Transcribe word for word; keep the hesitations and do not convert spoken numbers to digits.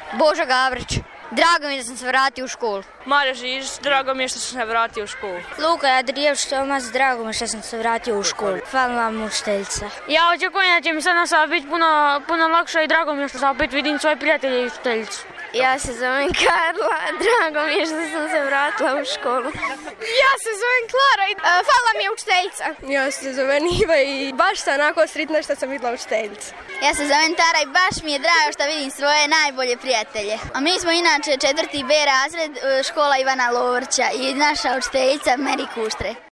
Boža Gavrić. Drago mi je da sam se vratio u školu. Mario Žižić, drago mi je što sam se vratio u školu. Luka Jadrijević Tomas, drago mi je što sam se vratio u školu. Hvala vam, učiteljica. Ja očekujem da će mi sad nastava biti puno, puno lakša i drago mi je što sam opet vidim svoje prijatelje i učiteljicu. Ja se zovem Karla, drago mi je što sam se vratila u školu. Ja se zovem Klara i uh, hvala mi je učiteljica. Ja se zovem Iva i baš sam onako sretna što sam vidjela učiteljicu. Ja se zovem Tara i baš mi je drago što vidim svoje najbolje prijatelje. A mi smo inače četvrti B razred škola Ivana Lovrća i naša učiteljica Meri Kuštre.